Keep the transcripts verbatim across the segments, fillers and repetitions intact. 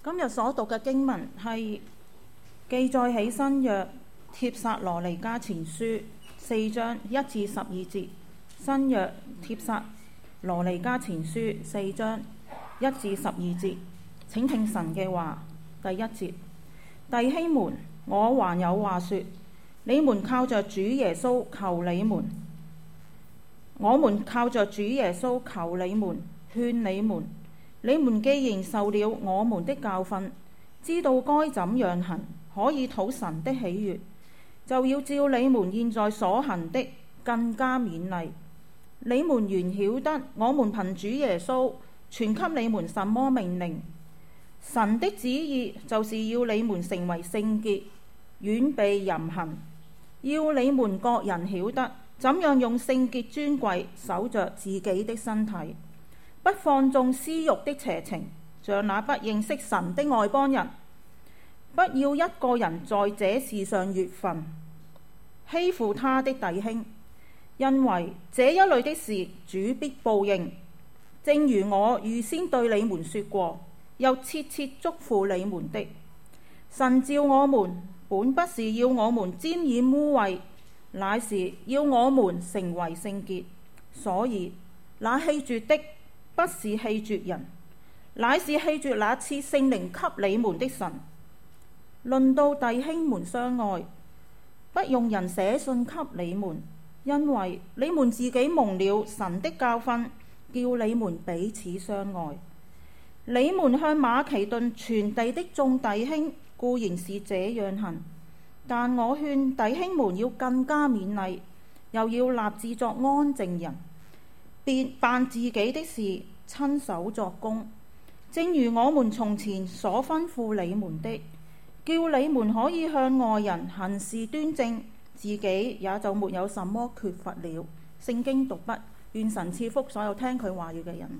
今日所讀嘅經文係記載喺新約帖撒羅尼迦前書四章一至十二節。新約帖撒羅尼迦前書四章一至十二節，請聽神嘅話。第一節：弟兄們，我還有話說，你們靠着主耶穌求你們，我們靠着主耶穌求你們，勸你們。你們既然受了我們的教訓，知道該怎樣行，可以討神的喜悅，就要照你們現在所行的更加勉勵。你們原曉得我們憑主耶穌傳給你們什麼命令。神的旨意就是要你們成為聖潔，遠避淫行，要你們各人曉得怎樣用聖潔尊貴守着自己的身體，不放縱私慾的邪情，像那不認識神的外邦人。不要一個人在這事上越分，欺負他的弟兄，因為這一類的事主必報應。正如我預先對你們說過，又切切囑咐你們的，神召我們本不是要我們沾染污穢，乃是要我們成為聖潔。所以那棄絕的不是棄絕人，乃是棄絕那賜聖靈給你們的神。論到弟兄們相愛，不用人寫信給你們，因為你們自己蒙了神的教訓，叫你們彼此相愛。你們向馬其頓傳遞的眾弟兄固然是這樣行，但我勸弟兄們要更加勉勵，又要立志作安靜人，便辦自己的事，親手作工，正如我們從前所吩咐你們的，叫你們可以向外人行事端正，自己也就沒有什麼缺乏了。聖經讀畢，願神賜福所有聽佢話語嘅人。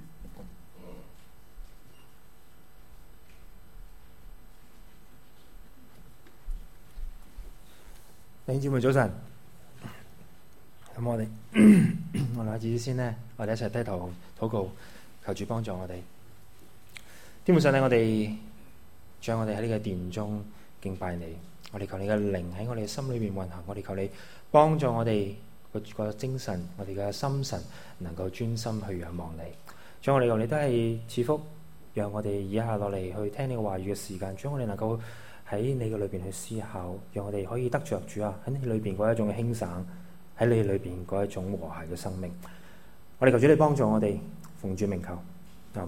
弟兄姊妹早晨，咁我哋我哋開始先呢，我哋一齊低頭禱告，求主幫助我哋。天父上帝，我哋將我哋喺呢個殿中敬拜你，我哋求你嘅靈喺我哋心裏面運行，我哋求你幫助我哋個個精神，我哋嘅心神能夠專心去仰望你。將我哋求你都係賜福，讓我哋以下落嚟去聽你嘅話語嘅時間，將我哋能夠喺你嘅裏邊去思考，讓我哋可以得着主啊喺你裏邊嗰一種嘅輕省，喺你裏邊嗰一種和諧嘅生命。我哋求主你幫助我哋，奉主名求，阿門。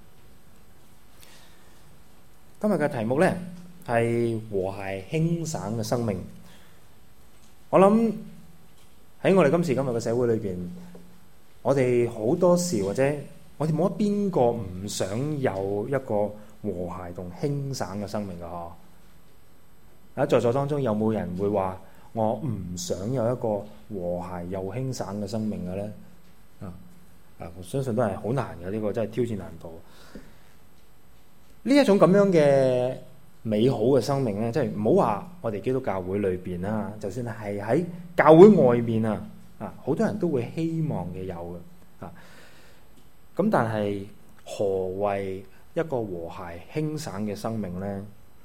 今日嘅題目呢係和諧輕省嘅生命。我諗喺我哋今時今日嘅社會裏邊，我哋好多時或者我哋冇乜邊個唔想有一個和諧同輕省嘅生命㗎嗬？喺在座當中有冇人會話我唔想有一個和諧又輕省嘅生命嘅咧？啊啊！我相信都係好難嘅，呢個真係挑戰難度。呢一種咁樣嘅美好嘅生命咧，即係唔好話我哋基督教會裏邊啦，就算係喺教會外面啊，啊好多人都會希望嘅有嘅啊。咁但係何謂一個和諧輕省嘅生命咧？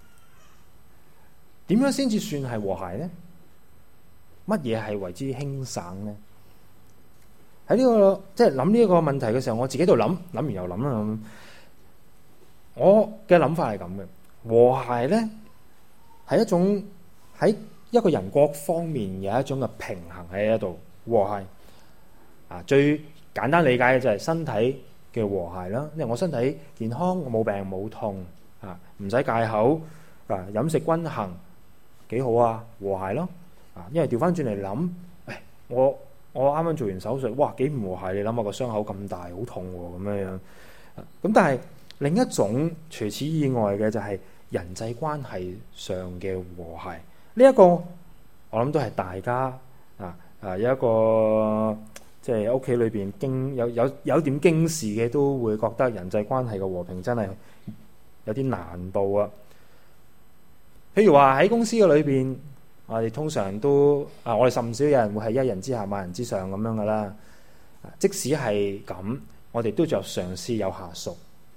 點樣先至算係和諧呢？乜嘢係為之輕省呢？喺呢個即係諗呢一個問題嘅時候，我自己度諗，諗完又諗啦。我嘅諗法係咁嘅，和諧呢係一種喺一個人各方面有一種嘅平衡喺一度和諧啊。最簡單理解嘅就係身體嘅和諧啦，因為我身體健康，我冇病冇痛啊，唔使戒口啊，飲食均衡。幾好啊，和諧咯啊！因為調翻轉嚟諗，誒，我我啱啱做完手術，哇，幾唔和諧！你諗下個傷口咁大，好痛喎，咁樣樣。咁但係另一種除此以外嘅就係人際關係上嘅和諧。呢一個我諗都係大家啊啊有一個即係屋企裏邊經有有有點經事嘅，都會覺得人際關係嘅和平真係有啲難度啊！譬如話喺公司嘅裏邊，我哋通常都啊，我哋甚少有人會係一人之下萬人之上咁樣噶啦。即使係咁，我哋都仲有上司有下屬。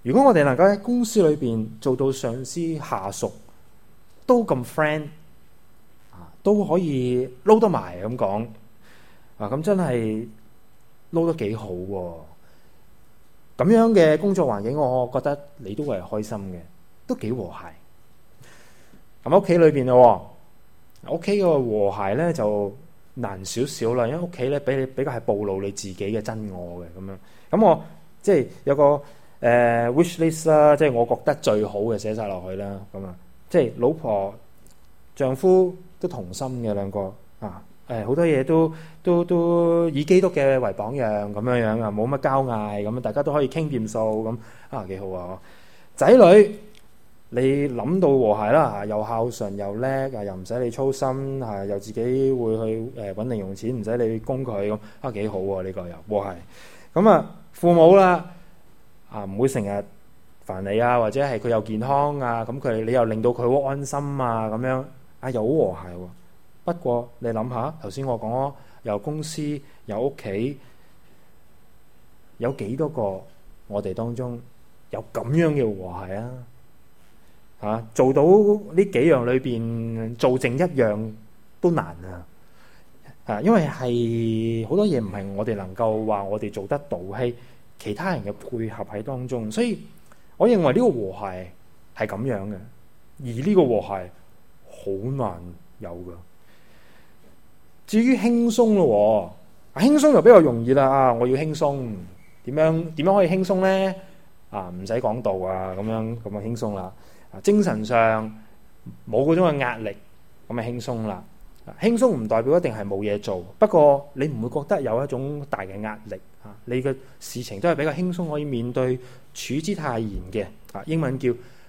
如果我哋能夠喺公司裏邊做到上司下屬都咁 friend 啊，都可以撈得埋咁講啊，咁真係撈得幾好喎！咁樣嘅工作環境，我覺得你都係開心嘅，都幾和諧。咁屋企裏邊咯，屋企個和諧咧就難少少啦，因為屋企咧俾你比較係暴露你自己嘅真我嘅咁樣。咁我即係有個誒、呃、wish list 啦，即係我覺得最好嘅寫晒落去啦。咁啊，即係老婆、丈夫都同心嘅兩個啊，誒好多嘢都都都以基督嘅為榜樣咁樣樣啊，冇乜交嗌咁，大家都可以傾掂數咁啊，幾好啊！仔女。你諗到和諧啦，又孝順又叻，啊又唔使你操心，啊又自己會去誒揾零用錢，唔使你供佢咁，啊幾好喎！呢個又和諧。咁啊父母啦，啊唔會成日煩你啊，或者係佢又健康啊，咁佢你又令到佢好安心啊，咁樣啊又好和諧喎。不過你諗下，頭先我講有公司有屋企，有幾多個我哋當中有咁樣嘅和諧啊？啊、做到呢幾樣裏邊做剩一樣都難啊！啊，因為係好多嘢唔係我哋能夠話我哋做得到，係其他人嘅配合喺當中，所以我認為呢個和諧係咁樣嘅，而呢個和諧好難有噶。至於輕鬆咯，輕鬆就比較容易啦。啊，我要輕鬆，點樣點樣可以輕鬆呢？啊，唔使講道啊，咁樣咁啊輕鬆啦。精神上冇嗰種嘅壓力，咁咪輕鬆啦。輕鬆唔代表一定係冇嘢做，不過你唔會覺得有一種大嘅壓力啊。你嘅事情都係比較輕鬆，可以面對，處之泰然嘅啊。英文叫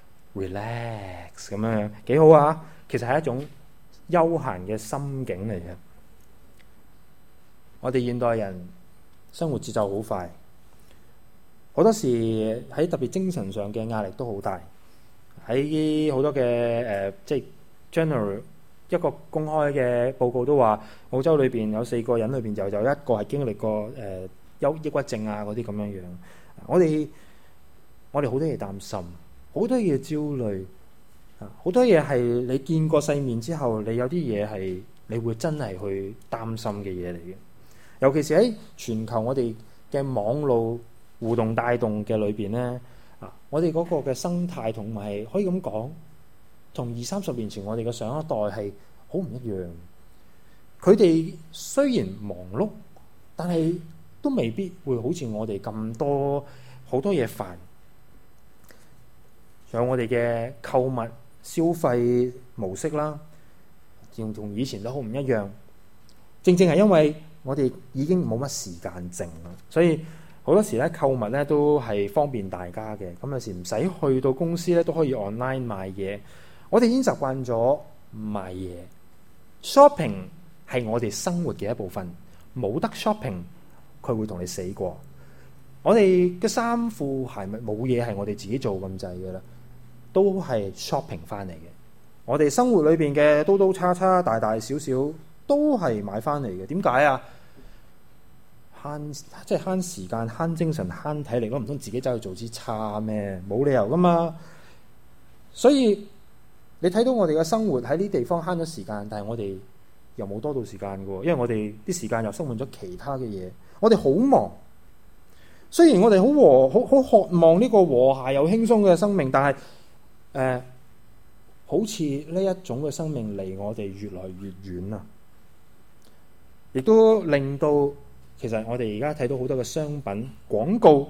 relax 咁樣，幾好啊。其實係一種悠閒嘅心境嚟嘅。我哋現代人生活節奏好快，好多時喺特別精神上嘅壓力都好大。喺好多嘅誒、呃，即係 general 一個公開嘅報告都話，澳洲裏邊有四個人裏邊就有一個係經歷過誒憂、呃、抑鬱症啊嗰啲咁樣樣。我哋我哋好多嘢擔心，好多嘢焦慮啊，好多嘢係你見過世面之後，你有啲嘢係你會真係去擔心嘅嘢嚟嘅。尤其是喺全球我哋嘅網絡互動帶動嘅裏邊咧。我哋嗰個嘅生態同埋可以咁講，同二三十年前我哋嘅上一代係好唔一樣。佢哋雖然忙碌，但係都未必會好似我哋咁多好多嘢煩。仲有我哋嘅購物消費模式啦，仲同以前都好唔一樣。正正係因為我哋已經冇乜時間剩啦，所以好多時咧購物咧都係方便大家嘅，咁有時唔使去到公司咧都可以 online 買嘢。我哋已經習慣咗買嘢 shopping 係我哋生活嘅一部分，冇得 shopping 佢會同你死過。我哋嘅衫褲鞋襪冇嘢係我哋自己做咁滯嘅啦，都係 shopping 翻嚟嘅。我哋生活裏邊嘅刀刀叉叉大大小小都係買翻嚟嘅。點解啊？慳即係慳時間、慳精神、慳體力，都唔通自己走去做支叉咩？冇理由噶嘛。所以你睇到我哋嘅生活喺呢地方慳咗時間，但係我哋又冇多到時間嘅，因為我哋啲時間又塞滿咗其他嘅嘢。我哋好忙，雖然我哋好和好好渴望呢個和諧又輕鬆嘅生命，但係誒、呃，好似呢一種嘅生命離我哋越來越遠啊！亦都令到。其實我哋而家睇到好多嘅商品廣告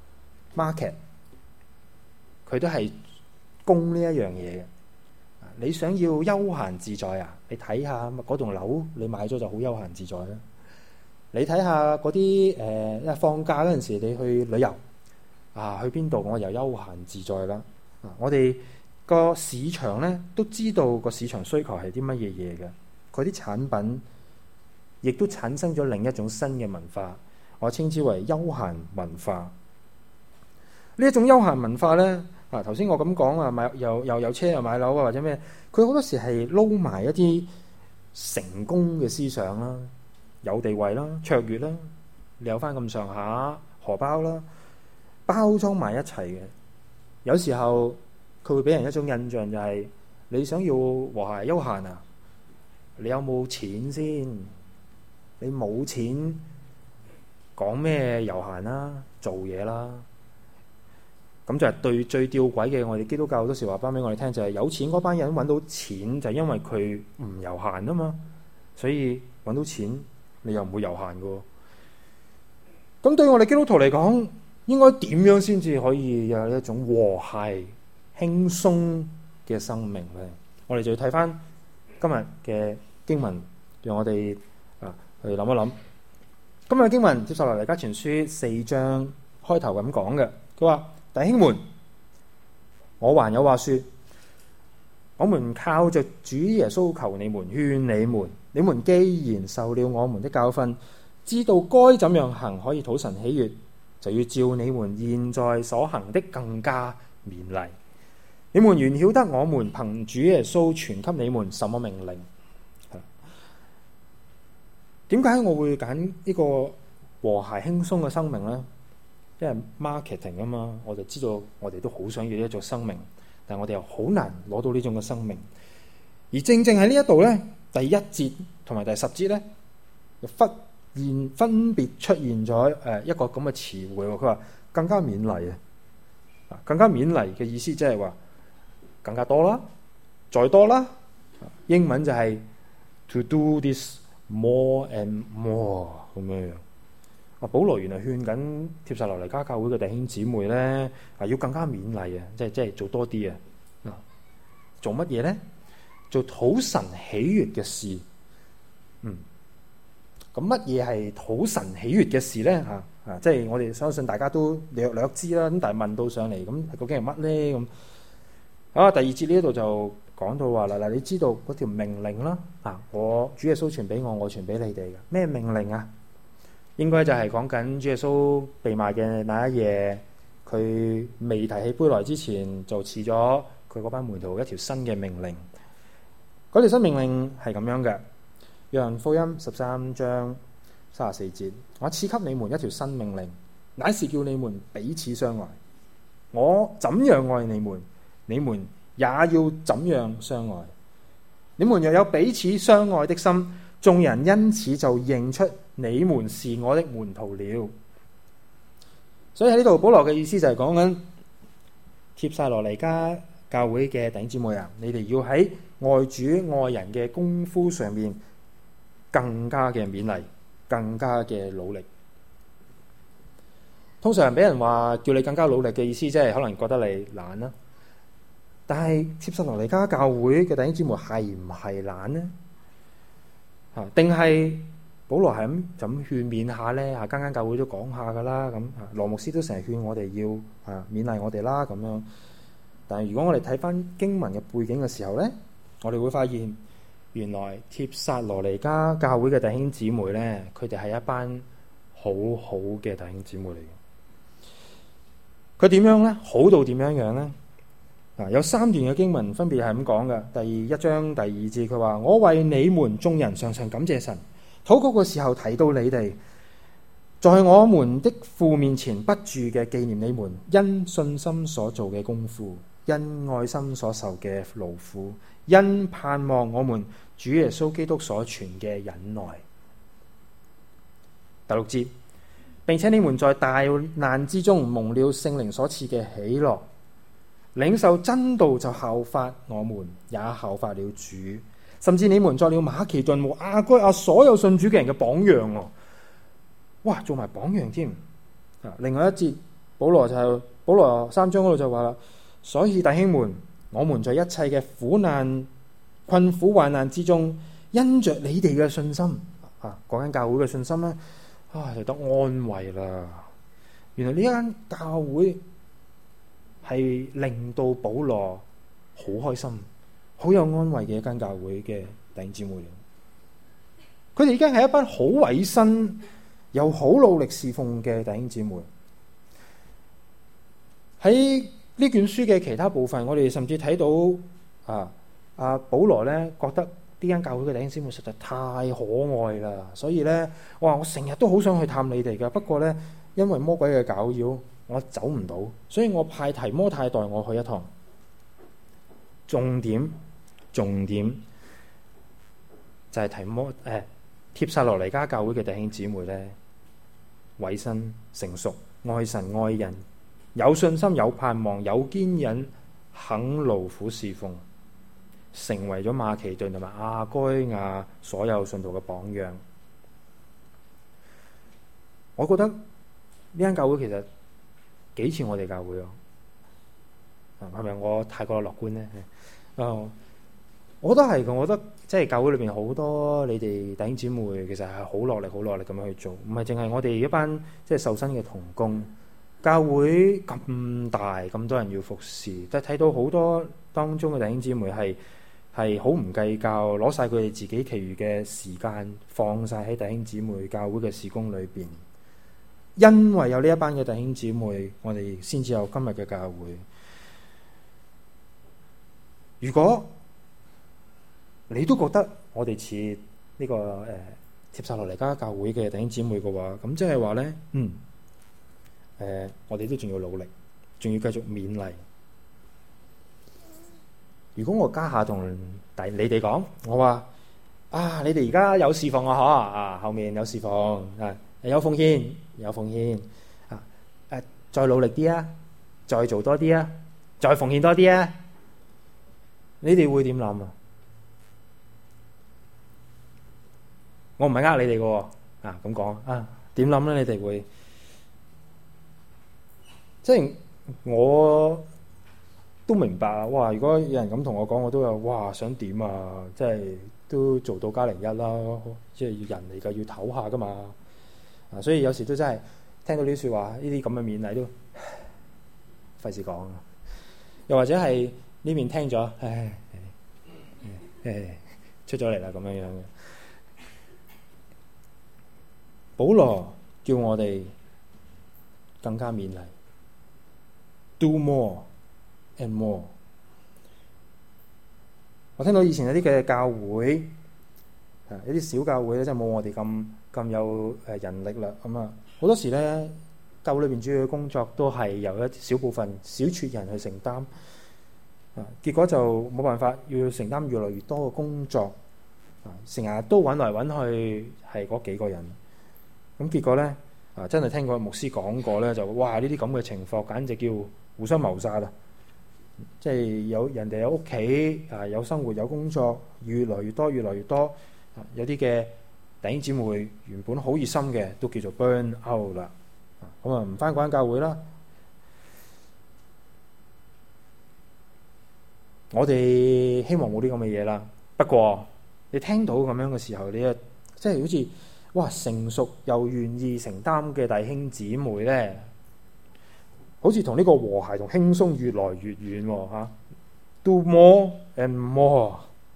market， 佢都係供呢一樣嘢嘅。你想要悠閒自在啊？你睇下嗰棟樓，你買咗就好悠閒自在啦。你睇下嗰啲誒，一放假嗰陣時，你去旅遊啊，去邊度我又悠閒自在啦。啊，我哋個市場咧都知道個市場需求係啲乜嘢嘢嘅，佢啲產品。亦都產生咗另一種新嘅文化，我稱之為休閒文化。呢一種休閒文化咧，啊頭先我咁講啊，買又又有車又買樓啊，或者咩？佢好多時係撈埋一啲成功嘅思想啦，有地位啦，卓越啦，你有翻咁上下荷包啦，包裝埋一齊嘅。 有時候佢會俾人一種印象就係、是、你想要和諧休閒啊，你有冇錢先？你冇錢講咩休閒啦，做嘢啦。咁就係對最吊詭嘅，我哋基督教好多時話翻俾我哋聽，就係、是、有錢嗰班人揾到錢，就係因為佢唔悠閒啊嘛，所以揾到錢你又唔會悠閒嘅。咁對我哋基督徒嚟講，應該點樣先至可以有一種和諧輕鬆嘅生命咧？我哋就要睇翻今日嘅經文，讓我哋啊去諗一諗。今日嘅經文，帖撒羅尼迦前書四章開頭咁講嘅，佢話：弟兄們，我還有話說，我們靠着主耶穌求你們，勸你們，你們既然受了我們的教訓，知道該怎樣行可以討神喜悅，就要照你們現在所行的更加勉勵。你們原曉得我們憑主耶穌傳給你們什麼命令。點解我會揀呢個和諧輕鬆嘅生命呢？因為 marketing 啊嘛，我就知道我哋都好想要呢一種生命，但係我哋又好難攞到呢種嘅生命。而正正喺呢一度呢，第一節同埋第十節呢，就忽然分別出現咗誒一個咁嘅詞彙。佢話更加勉勵啊，更加勉勵嘅意思即係話更加多啦，再多啦。英文就係 to do this more and more 咁樣樣。啊，保羅原來勸緊帖撒羅尼迦教會嘅弟兄姊妹咧，啊要更加勉勵啊，即係即係做多啲啊。啊，做乜嘢咧？做討神喜悅嘅事。嗯，咁乜嘢係討神喜悅嘅事咧？嚇啊，即係我哋相信大家都略略知啦。咁但係問到上嚟，咁究竟係乜咧？咁啊，第二節呢一度就講到話啦，嗱，你知道嗰條命令啦，啊，我主耶穌傳俾我，我傳俾你哋嘅咩命令啊？應該就係講緊主耶穌被賣嘅那一夜，佢未提起杯來之前，就賜咗佢嗰班門徒一條新嘅命令。嗰條新命令係咁樣嘅，約翰福音十三章三十四節，我賜給你們一條新命令，乃是叫你們彼此相愛。我怎樣愛你們，你們也要怎樣相愛。你們若有彼此相愛的心，眾人因此就認出你們是我的門徒了。所以喺呢度保羅嘅意思就係講緊帖撒羅尼迦教會嘅弟兄姊妹啊，你哋要喺愛主愛人嘅功夫上面更加嘅勉勵，更加嘅努力。通常俾人話叫你更加努力嘅意思，即係可能覺得你懶啦。但係帖撒羅尼迦教會嘅弟兄姊妹係唔係懶呢？啊，定係保羅係咁就咁勸勉下咧？啊，間間教會都講下噶啦，咁啊，羅牧師都成日勸我哋要啊勉勵我哋啦，咁樣。但係如果我哋睇翻經文嘅背景嘅時候咧，我哋會發現原來帖撒羅尼迦教會嘅弟兄姊妹咧，佢哋係一班好好嘅弟兄姊妹嚟嘅。佢點樣咧？好到點樣樣咧？啊，有三段嘅經文分別係咁講嘅。第一章第二節佢話：我為你們眾人常常感謝神，禱告嘅時候提到你哋，在我們的父面前不住嘅紀念你們因信心所做嘅功夫，因愛心所受嘅勞苦，因盼望我們主耶穌基督所存嘅忍耐。第六節，並且你們在大難之中蒙了聖靈所賜嘅喜樂，領受真道就效法我們，也效法了主，甚至你們作了馬其頓和亞該亞所有信主嘅人嘅榜樣哦。哇，做埋榜樣添啊！另外一節，保羅就保羅三章嗰度就話啦，所以弟兄們，我們在一切嘅苦難、困苦、患難之中，因着你哋嘅信心啊，講緊教會嘅信心咧，啊，就得安慰啦。原來呢間教會係令到保羅好開心、好有安慰嘅一間教會嘅弟兄姊妹。佢哋已經係一班好委身又好努力侍奉嘅弟兄姊妹。喺呢卷書嘅其他部分，我哋甚至睇到啊啊保羅咧覺得呢間教會嘅弟兄姊妹實在太可愛啦，所以咧，哇！我成日都好想去探你哋噶，不過咧因為魔鬼嘅攪擾，我走唔到，所以我派提摩太代我去一趟。重點重點就係提摩誒帖撒羅尼迦教會嘅弟兄姊妹咧，委身成熟，愛神愛人，有信心有盼望，有堅忍，肯勞苦侍奉，成為咗馬其頓同埋亞該亞所有信徒嘅榜樣。我覺得呢間教會其實幾似我哋教會啊，係咪我太過樂觀呢？啊，我覺得係嘅。我覺得即係教會裏邊好多你哋弟兄姊妹，其實係好落力、好落力咁樣去做，唔係淨係我哋一班即係受薪嘅同工。教會咁大，咁多人要服侍，但係睇到好多當中嘅弟兄姊妹係係好唔計較，攞晒佢哋自己其餘嘅時間放晒喺弟兄姊妹教會嘅事工裏邊。因為有呢一班嘅弟兄姊妹，我哋先至有今日嘅教會。如果你都覺得我哋似呢個誒帖撒羅尼迦教會嘅弟兄姊妹嘅話，咁即係話咧，嗯，誒、呃，我哋都仲要努力，仲要繼續勉勵。如果我家下同第你哋講，我話啊，你哋而家有侍奉啊，嗬啊，後面有侍奉啊。有奉獻，有奉獻啊！誒，再努力啲啊，再做多啲啊，再奉獻多啲啊！你哋會點諗啊？我唔係呃你哋嘅啊，咁講啊，點諗咧？你哋會即係我都明白啊！哇！如果有人咁同我講，我都有哇，想點啊？即係都做到加零一啦，即係人嚟㗎，要唞下㗎嘛。啊，所以有時都真係聽到呢啲説話，呢啲咁嘅勉勵都費事講。又或者係呢邊聽咗，唉，唉，出咗嚟啦咁樣樣嘅。保羅叫我哋更加勉勵 ，do more and more。我聽到以前有啲嘅教會，啊，有啲小教會咧，真係冇我哋咁。咁有誒人力啦，咁啊好多時咧，教會裏邊主要嘅工作都係由一小部分小撮人去承擔，啊，結果就冇辦法要承擔越來越多嘅工作，啊，成日都揾來揾去係嗰幾個人，咁結果咧啊，真係聽過牧師講過咧，就哇呢啲咁嘅情況，簡直叫互相謀殺啦！即係有人哋有屋企啊，有生活有工作，越來越多越來越多，啊，有啲嘅弟兄姊妹原本好熱心嘅，都叫做 burn out 啦。咁啊，唔返嗰間教會啦。我哋希望冇啲咁嘅嘢啦。不過你聽到咁樣嘅時候，你啊，即係好似哇成熟又願意承擔嘅弟兄姊妹咧，好似同呢個和諧同輕鬆越來越遠喎嚇。Do more and more。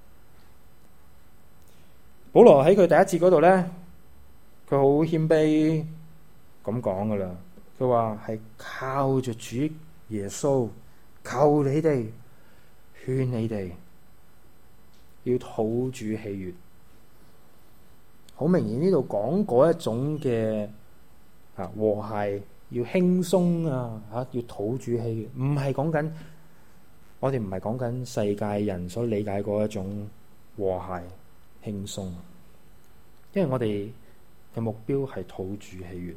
保羅喺佢第一節嗰度咧，佢好謙卑咁講噶啦。佢話係靠着主耶穌，求你哋，勸你哋要討主喜悅。好明顯呢度講嗰一種嘅啊和諧，要輕鬆啊嚇，要討主喜悅，唔係講緊我哋唔係講緊世界人所理解嗰一種和諧。輕鬆，因為我哋嘅目標係討主喜悅。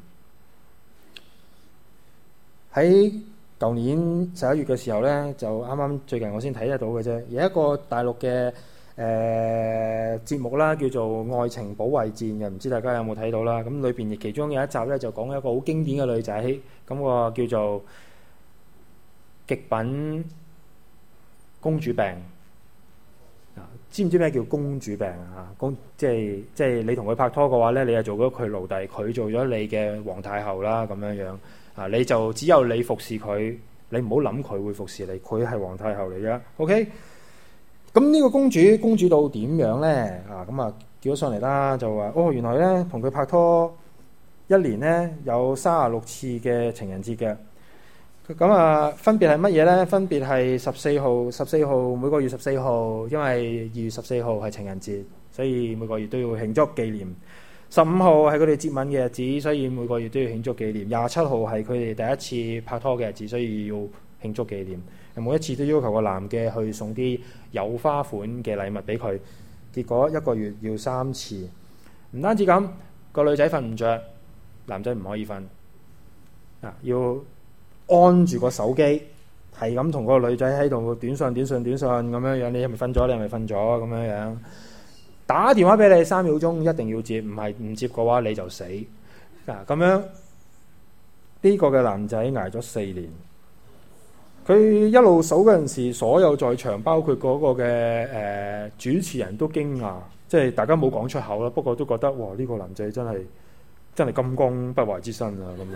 喺舊年十一月嘅時候呢，就啱啱最近我先睇得到嘅啫。有一個大陸嘅誒節目啦，叫做《愛情保衛戰》嘅，唔知大家有冇睇到啦？咁裏邊亦其中有一集呢，就講一個好經典嘅女仔，咁個叫做極品公主病。知唔知咩叫公主病啊？公即係即係你同佢拍拖嘅話咧，你係做咗佢奴隸，佢做咗你嘅皇太后啦，咁樣樣啊，你就只有你服侍佢，你唔好諗佢會服侍你，佢係皇太后嚟噶。OK，咁呢個公主公主到點樣咧？啊，咁啊叫咗上嚟啦，就話哦，原來咧同佢拍拖一年咧有三十六次嘅情人節嘅。咁啊，分別係乜嘢咧？分別係十四號，十四號每個月十四號，因為二月十四號係情人節，所以每個月都要慶祝紀念。 十五號係佢哋接吻嘅日子，所以每個月都要慶祝紀念。廿七號係佢哋第一次拍拖嘅日子，所以要慶祝紀念。每一次都要求個男嘅去送啲有花款嘅禮物俾佢，結果一個月要三次。唔單止咁，個女仔瞓唔着，男仔唔可以瞓啊，要安住個手機，係咁同個女仔喺度短信、短信、短信咁樣樣。你係咪瞓咗？你係咪瞓咗？咁樣樣打電話俾你三秒鐘一定要接，唔係唔接嘅話你就死啊！咁樣呢個嘅男仔捱咗四年。佢一路數嗰陣時，所有在場包括嗰個嘅誒、呃、主持人都驚訝，即係大家冇講出口啦。不過都覺得哇，呢、這個男仔真係真係金剛不壞之身啊！咁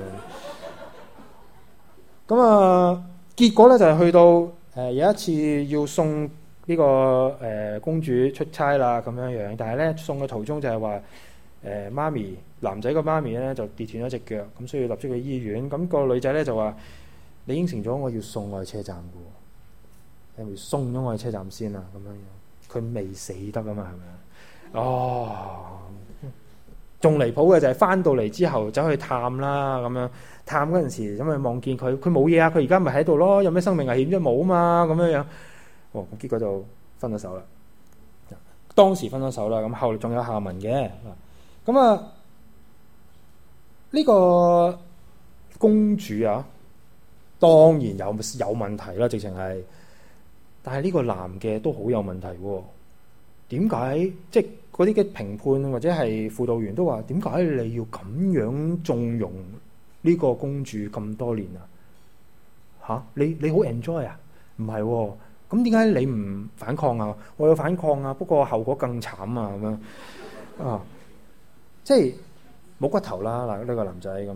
樣咁啊，結果咧就係、是、去到誒、呃、有一次要送呢、這個誒、呃、公主出差啦，咁樣樣。但係咧送嘅途中就係話誒媽咪男仔個媽咪咧就跌斷咗隻腳，咁所以立即去醫院。咁、那個女仔咧就話。你應承咗我要送我去車站嘅，你咪送咗我去車站先啊！咁樣樣，佢未死得啊嘛，係咪啊？哦，仲離譜嘅就係翻到嚟之後走去探啦，咁樣探嗰陣時，咁咪望見佢，佢冇嘢啊！佢而家咪喺度咯，有咩生命危險啫？冇啊嘛，咁樣樣。哦，咁結果就分咗手啦。當時分咗手啦，咁後嚟仲有下文嘅。咁啊，呢個公主啊。當然有有問題啦，直情係，但係呢個男嘅都好有問題喎。點解？即係嗰啲嘅評判或者係輔導員都話：點解你要咁樣縱容呢個公主咁多年啊？吓？你你好 enjoy 啊？唔係喎，咁點解你唔反抗啊？我有反抗啊，不過後果更慘啊！咁樣啊，即係冇骨頭啦嗱，呢個男仔咁。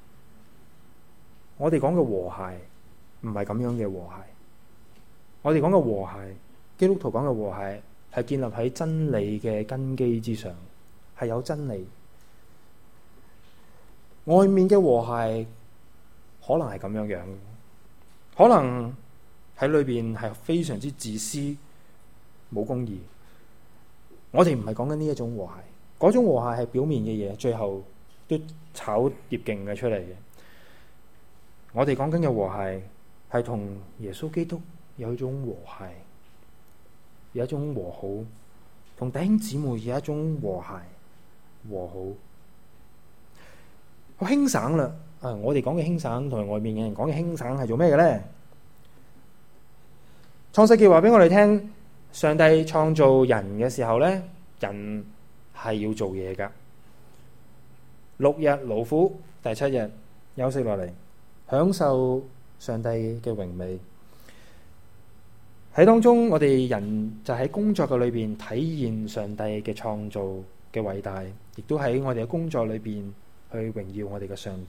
我哋講嘅和諧唔係咁樣嘅和諧，我哋講嘅和諧，基督徒講嘅和諧係建立喺真理嘅根基之上，係有真理。外面嘅和諧可能係咁樣樣，可能喺裏邊係非常之自私、冇公義。我哋唔係講緊呢一種和諧，嗰種和諧係表面嘅嘢，最後都炒碟勁嘅出嚟嘅。我哋講緊嘅和諧係同耶穌基督有一種和諧，有一種和好，同弟兄姊妹有一種和諧和好。好輕省啦！啊，我哋講嘅輕省同埋外面嘅人講嘅輕省係做咩嘅咧？創世記話俾我哋聽，上帝創造人嘅時候咧，人係要做嘢噶。六日勞苦，第七日休息落嚟。享受上帝嘅榮美，喺當中我哋人就喺工作嘅裏邊體現上帝嘅創造嘅偉大，亦都喺我哋嘅工作裏邊去榮耀我哋嘅上帝。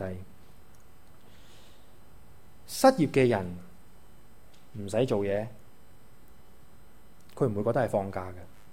失業嘅人唔使做嘢，佢唔會覺得係放假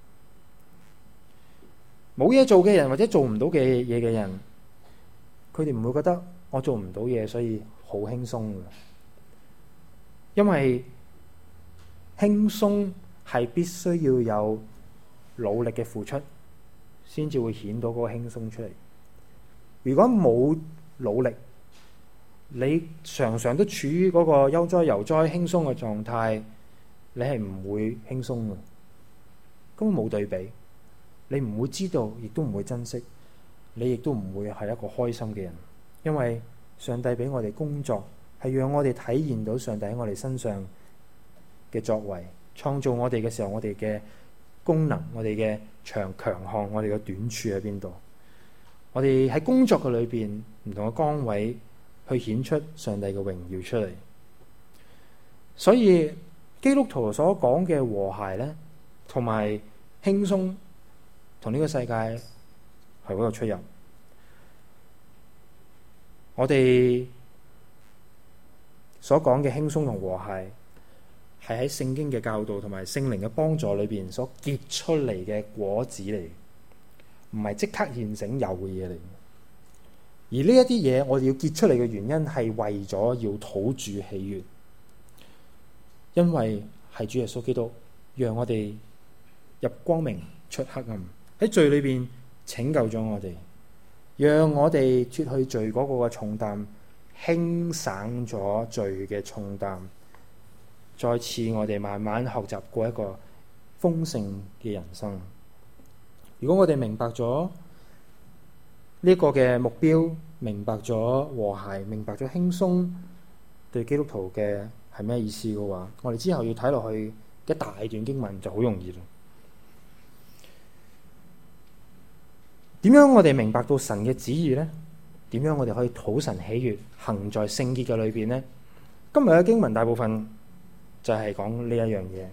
嘅。冇嘢做嘅人或者做唔到嘅嘢嘅人，佢哋唔會覺得我做唔到嘢，所以好輕鬆嘅，因為輕鬆係必須要有努力嘅付出，先至會顯到嗰個輕鬆出嚟。如果冇努力，你常常都處於嗰個悠哉游哉輕鬆嘅狀態，你係唔會輕鬆嘅，根本冇對比，你唔會知道，亦都唔會珍惜，你亦都唔會係一個開心嘅人，因為上帝俾我哋工作，係讓我哋體現到上帝喺我哋身上嘅作為，創造我哋嘅時候，我哋嘅功能，我哋嘅長強項，我哋嘅短處喺邊度？我哋喺工作嘅裏邊唔同嘅崗位，去顯出上帝嘅榮耀出嚟。所以基督徒所講嘅和諧咧，同埋輕鬆，同呢個世界係好有出入。我哋所講嘅輕鬆同和諧，係喺聖經嘅教導同埋聖靈嘅幫助裏邊所結出嚟嘅果子嚟，唔係即刻現成有嘅嘢嚟。而呢一啲嘢，我哋要結出嚟嘅原因係為咗要討主喜悅，因為係主耶穌基督讓我哋入光明出黑暗，喺罪裏邊拯救咗我哋， 讓我哋脱去罪嗰個嘅重擔，輕省咗罪嘅重擔，再賜我哋慢慢學習過一個豐盛嘅人生。如果我哋明白咗呢個嘅目標，明白咗和諧，明白咗輕鬆對基督徒嘅係咩意思嘅話，我哋之後要睇落去一大段經文就好容易啦。點樣我哋明白到神嘅旨意呢？點樣我哋可以討神喜悅，行在聖潔嘅裏邊呢？今日嘅經文大部分就係講呢一樣嘢，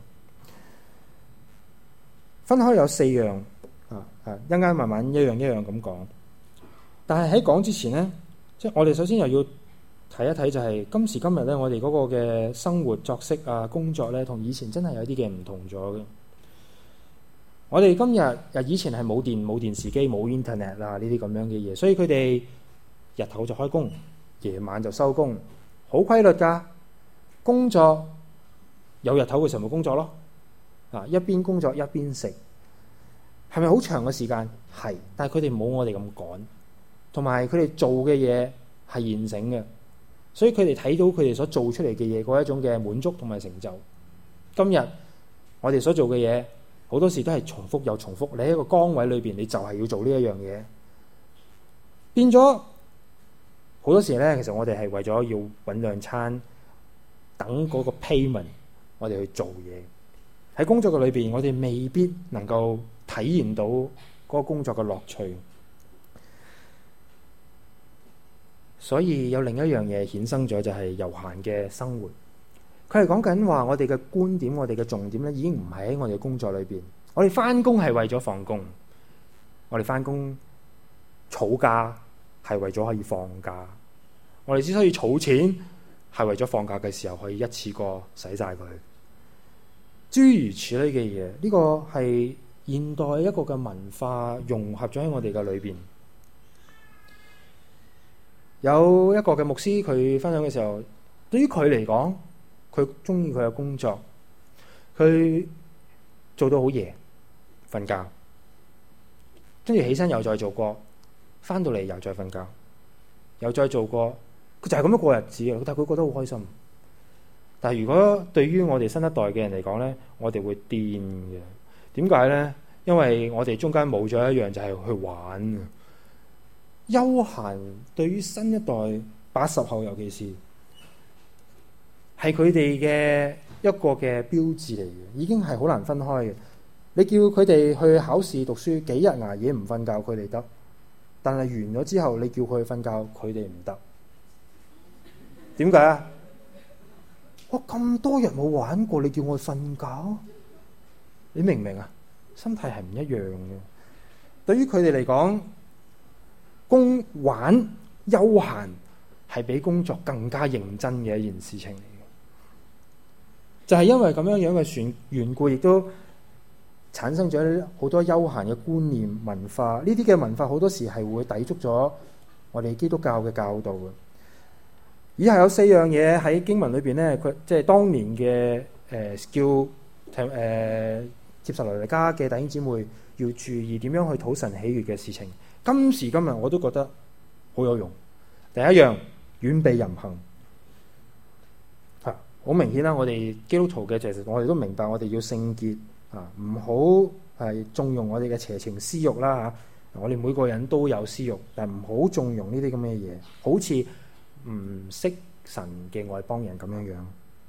分開有四樣啊啊，一陣間慢慢一樣一樣咁講。但係喺講之前呢，即係我哋首先又要睇一睇，就係今時今日咧，我哋嗰個嘅生活作息啊、工作咧，同以前真係有啲嘅唔同咗嘅。我哋今日啊，以前係冇電、冇電視機、冇 internet 啊呢啲咁樣嘅嘢，所以佢哋日頭就開工，夜晚就收工，好規律㗎。工作有日頭嘅時候咪工作咯，啊一邊工作一邊食，係咪好長嘅時間？係，但係佢哋冇我哋咁趕，同埋佢哋做嘅嘢係現成嘅，所以佢哋睇到佢哋所做出嚟嘅嘢嗰一種嘅滿足同埋成就。今日我哋所做嘅嘢，好多時都係重複又重複。你喺一個崗位裏邊，你就係要做呢一樣嘢，變咗好多時咧。其實我哋係為咗要搵兩餐，等嗰個 payment，我哋去做嘢。喺工作嘅裏邊，我哋未必能夠體驗到嗰個工作嘅樂趣。所以有另一樣嘢衍生咗，就係悠閒嘅生活。佢係講緊話，我哋嘅觀點，我哋嘅重點咧，已經唔係喺我哋工作裏邊。我哋翻工係為咗放工，我哋翻工儲假係為咗可以放假，我哋之所以儲錢係為咗放假嘅時候可以一次過使晒佢。諸如此類嘅嘢，呢個係現代一個嘅文化融合咗喺我哋嘅裏邊。有一個嘅牧師，佢分享嘅時候，對於佢嚟講，佢中意佢嘅工作，佢做到好夜瞓覺，跟住起身又再做過，翻到嚟又再瞓覺，又再做過，佢就係咁樣過日子啊！但係佢覺得好開心。但係如果對於我哋新一代嘅人嚟講呢，我哋會癲嘅。點解呢？因為我哋中間冇咗一樣，就係去玩。休閒對於新一代八十後，尤其是係佢哋嘅一個嘅標誌嚟嘅，已經係好難分開嘅。你叫佢哋去考試讀書，幾日捱夜唔瞓覺，佢哋得；但係完咗之後，你叫佢去瞓覺，佢哋唔得。點解啊？我咁多日冇玩過，你叫我去瞓覺，你明唔明啊？心態係唔一樣嘅。對於佢哋嚟講，工玩休閒係比工作更加認真嘅一件事情嚟嘅，就係因為咁樣樣嘅緣故，亦都產生咗好多休閒嘅觀念文化。呢啲嘅文化好多時係會抵觸咗我哋基督教嘅教導嘅。以下有四樣嘢喺經文裏邊咧，佢即係當年嘅誒、呃、叫誒、呃、帖撒羅尼迦嘅弟兄姊妹要注意點樣去討神喜悅嘅事情。今時今日我都覺得好有用。第一樣，遠避淫行。嚇，好明顯啦！我哋基督徒嘅，其實我哋都明白，我哋要聖潔啊，唔好係縱容我哋嘅邪情私慾啦嚇。我哋每個人都有私慾，但係唔好縱容呢啲咁嘅嘢，好似唔識神嘅外邦人咁樣樣。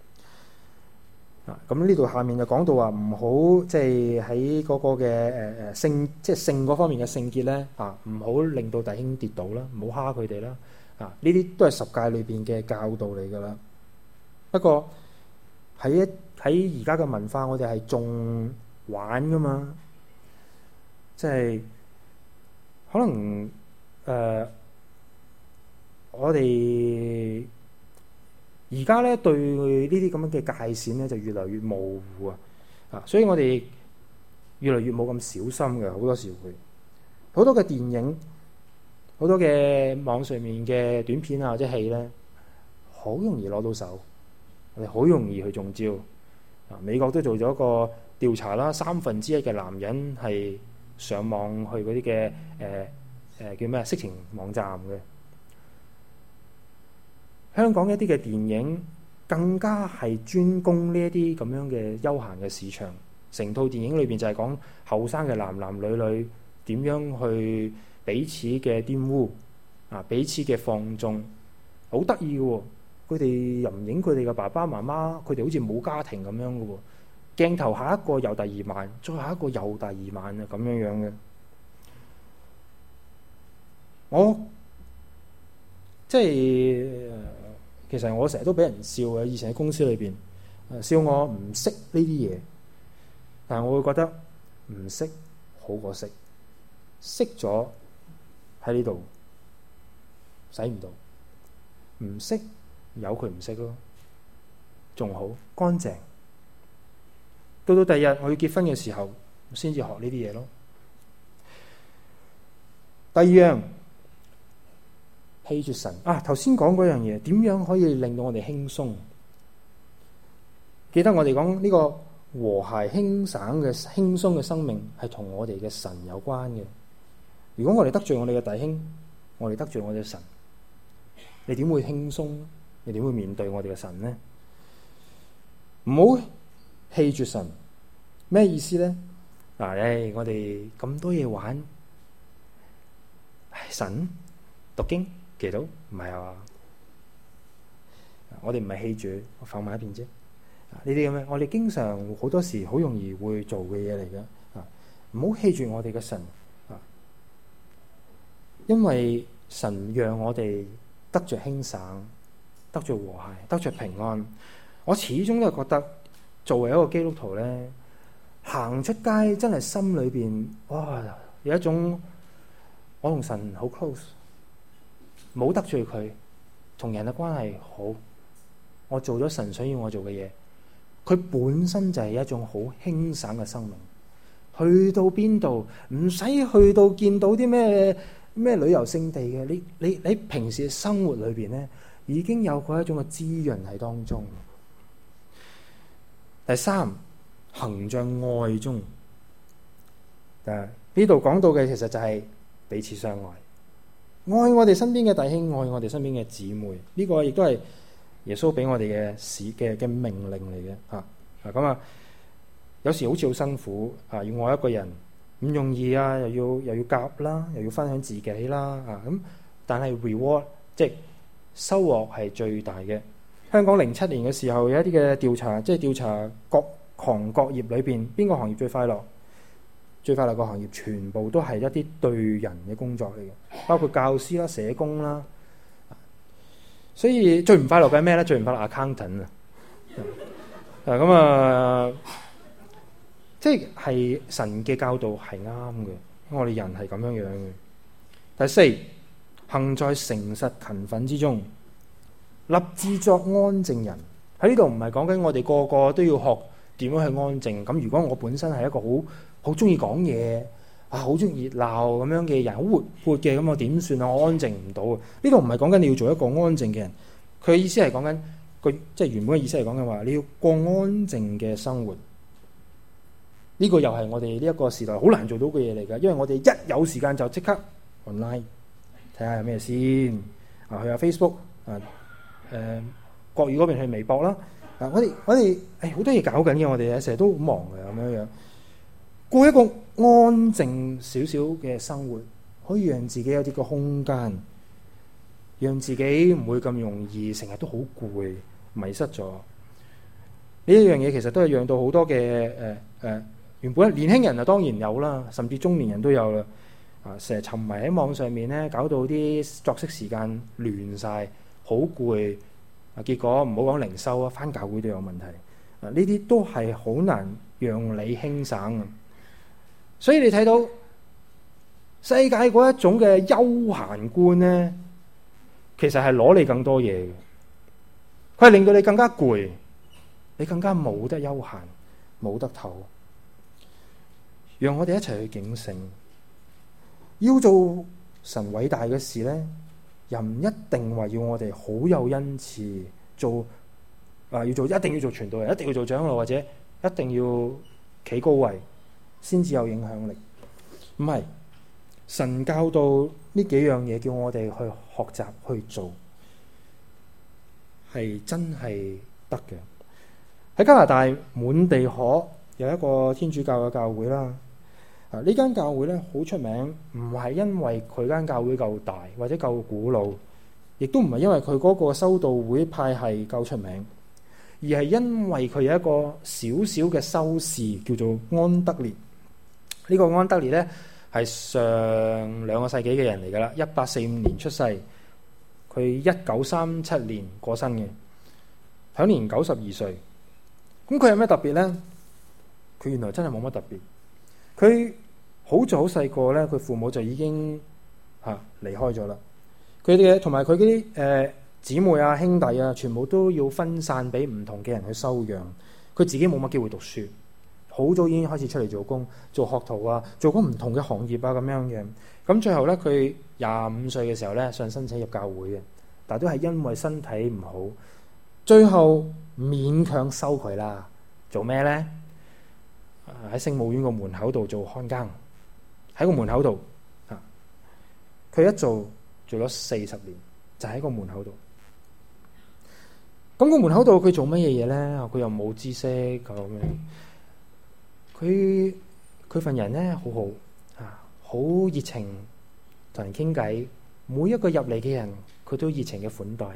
咁呢度下面就講到話唔好即係喺嗰個嘅誒誒聖即係性嗰方面嘅聖潔咧啊，唔好令到弟兄跌倒啦，唔好蝦佢哋啦啊！呢啲都係十誡裏邊嘅教導嚟噶啦。不過喺一喺而家嘅文化，我哋係仲玩噶嘛，即係可能誒、呃、我哋。而家咧對呢啲咁樣嘅界線咧就越嚟越模糊啊！啊，所以我哋越嚟越冇咁小心嘅，好多時會好多嘅電影、好多嘅網上面嘅短片啊或者戲咧，好容易攞到手，我哋好容易去中招啊！美國都做咗個調查啦，三分之一嘅男人係上網去嗰啲嘅誒誒叫咩色情網站嘅。香港一啲嘅電影更加係專攻呢一啲咁樣嘅休閒嘅市場，成套電影裏邊就係講後生嘅男男女女點樣去彼此嘅玷污啊，彼此嘅放縱，好得意嘅喎。佢哋又唔影佢哋嘅爸爸媽媽，佢哋好似冇家庭咁樣嘅喎。鏡頭下一個又第二晚，再下一個又第二晚啊，咁樣樣嘅。我即係其實我成日都俾人笑嘅，以前喺公司裏邊笑我唔識呢啲嘢，但係我會覺得唔識好過識，識咗喺呢度使唔到，唔識由佢唔識咯，仲好乾淨。到到第二日我要結婚嘅時候，先至學呢啲嘢咯。第二樣，棄絕神啊！頭先講嗰樣嘢，點樣可以令到我哋輕鬆？記得我哋講呢個和諧輕省嘅輕鬆嘅生命，係同我哋嘅神有關嘅。如果我哋得罪我哋嘅弟兄，我哋得罪我哋嘅神，你點會輕鬆？你點會面對我哋嘅神呢？唔好棄絕神，咩意思呢？嗱、啊，誒，我哋咁多嘢玩，神讀經祈禱唔係啊？我哋唔係棄絕，我放埋一邊啫。呢啲咁樣，我哋經常好多時好容易會做嘅嘢嚟嘅啊！唔好棄絕我哋嘅神啊，因為神讓我哋得着輕省，得着和諧，得着平安。我始終都係覺得，作為一個基督徒咧，行出街真係心裏邊哇有一種我同神好 close， 冇得罪佢，同人嘅關係好，我做咗神想要我做嘅嘢。佢本身就係一種好輕省嘅生命，去到邊度唔使去到見到啲咩咩旅遊勝地嘅，你你你平時嘅生活裏邊咧，已經有嗰一種嘅滋潤喺當中。第三，行在愛中。誒，呢度講到嘅其實就係彼此相愛，愛我哋身邊嘅弟兄，愛我哋身邊嘅姊妹，呢、這個亦都係耶穌俾我哋嘅使嘅嘅命令嚟嘅嚇啊咁啊！有時好似好辛苦啊，要愛一個人唔容易啊，又要又要夾啦，又要分享自己啦啊咁，但係 reward 即係收穫係最大嘅。香港零七年嘅時候有一啲嘅調查，即係調查各行各業裏邊邊個行業最快樂？最快樂個行業全部都係一啲對人嘅工作嚟嘅，包括教師啦、社工啦。所以最唔快樂嘅係咩咧？最唔快樂 accountant 啊！誒咁啊，即係神嘅教導係啱嘅，我哋人係咁樣樣嘅。第四，行在誠實勤奮之中，立志作安靜人。喺呢度唔係講緊我哋個個都要學點樣去安靜。咁如果我本身係一個好好中意講嘢啊，好中意熱鬧咁樣嘅人，好活潑嘅，咁我點算啊？我安靜唔到啊！呢度唔係講緊你要做一個安靜嘅人，佢嘅意思係講緊佢即係原本嘅意思係講緊話你要過安靜嘅生活。呢個又係我哋呢一個時代好難做到嘅嘢嚟㗎，因為我哋一有時間就即刻 online 睇下有咩先啊，去下 Facebook 啊，誒國語嗰邊去微博啦。啊，我哋我哋誒好多嘢搞緊嘅，我哋成日都好忙嘅咁樣樣。過一個安靜少少嘅生活，可以讓自己有啲個空間，讓自己唔會咁容易成日都好攰，迷失咗。呢一樣嘢其實都係讓到好多嘅誒誒原本年輕人啊當然有啦，甚至中年人都有啦。啊，成日沉迷喺網上面咧，搞到啲作息時間亂晒，好攰。啊，結果唔好講靈修啊，返教會都有問題。啊，呢啲都係好難讓你輕省啊。所以你睇到世界嗰一種嘅休閒觀咧，其實係攞你更多嘢嘅，佢係令到你更加攰，你更加冇得休閒，冇得唞。讓我哋一齊去警醒，要做神偉大嘅事咧，又唔一定話要我哋好有恩賜，做啊要做一定要做傳道人，一定要做長老，或者一定要企高位先至有影響力。唔係，神教導呢幾樣嘢叫我哋去學習去做，係真係得嘅。喺加拿大滿地可有一個天主教嘅教會啦。啊，呢間教會咧好出名，唔係因為佢間教會夠大或者夠古老，亦都唔係因為佢嗰個修道會派系夠出名，而係因為佢有一個小小嘅修士叫做安德烈。呢個安德烈咧係上兩個世紀嘅人嚟㗎啦，一八四五年出世，佢一九三七年過身嘅，享年九十二歲。咁佢有咩特別咧？佢原來真係冇乜特別。佢好早好細個咧，佢父母就已經嚇離開咗啦。佢哋嘅同埋佢嗰啲誒姊妹啊、兄弟啊，全部都要分散俾唔同嘅人去收養。佢自己冇乜機會讀書，好早已經開始出嚟做工、做學徒啊，做過唔同嘅行業啊咁樣嘅。咁最後咧，佢廿五歲嘅時候咧，想申請入教會嘅，但係都係因為身體唔好，最後勉強收佢啦。做咩咧？喺聖母院個門口度做看更，喺個門口度啊，佢一做做咗四十年，就喺個門口度。咁個門口度佢做乜嘢嘢咧？佢又冇知識咁樣。佢佢份人咧好好啊，好熱情，同人傾偈。每一個入嚟嘅人，佢都熱情嘅款待。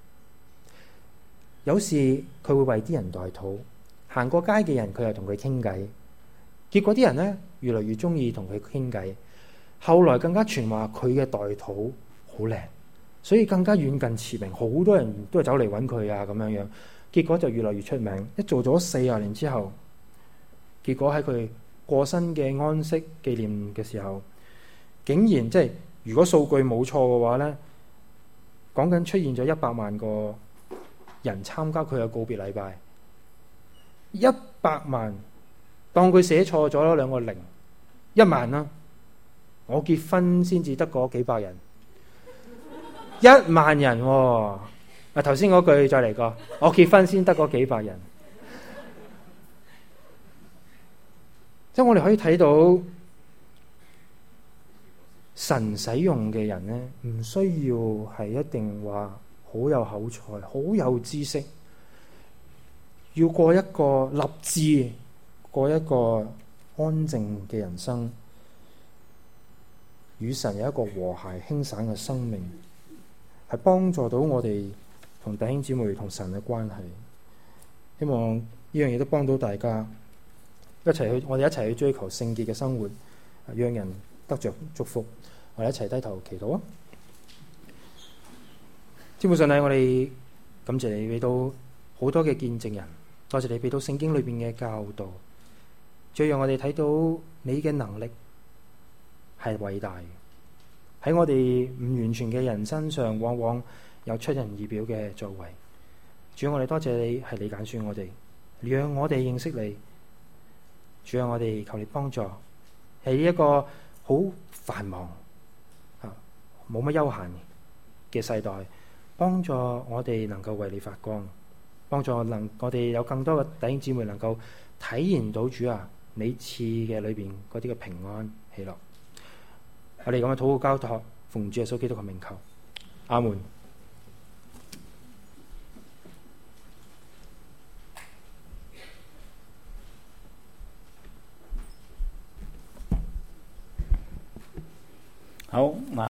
有時佢會為啲人代禱，行過街嘅人佢又同佢傾偈。結果啲人咧越嚟越中意同佢傾偈，後來更加傳話佢嘅代禱好靚，所以更加遠近馳名，好多人都係走嚟揾佢啊咁樣樣。結果就越嚟越出名。一做咗四十年之後，結果喺佢過身嘅安息紀念嘅時候，竟然即係如果數據冇錯嘅話咧，講緊出現咗一百萬個人參加佢嘅告別禮拜，一百萬。當佢寫錯咗兩個零，一萬啦。我結婚先至得嗰幾百人，一萬人喎、哦。啊，頭先嗰句再嚟過，我結婚先得嗰幾百人。即係我哋可以睇到神使用嘅人咧，唔需要係一定話好有口才、好有知識，要過一個立志。過一個安靜嘅人生，與神有一個和諧輕省嘅生命，係幫助到我哋同弟兄姊妹同神嘅關係。希望呢樣嘢都幫到大家，一齊去，我哋一齊去追求聖潔嘅生活，讓人得着祝福。我哋一齊低頭祈禱啊！天父上帝，我哋感謝你俾到好多嘅見證人，多謝你俾到聖經裏邊嘅教導。最讓我哋睇到你嘅能力係偉大嘅，喺我哋唔完全嘅人身上，往往有出人意表嘅作為。主，我哋多謝你係你揀選我哋，讓我哋認識你。主，讓我哋求你幫助，喺一個好繁忙啊冇乜休閒嘅世代，幫助我哋能夠為你發光，幫助能我哋有更多嘅弟兄姊妹能夠體驗到主啊你賜嘅裏邊嗰啲嘅平安喜樂。我哋咁嘅禱告交託，奉主耶穌基督嘅名求，阿門。 好，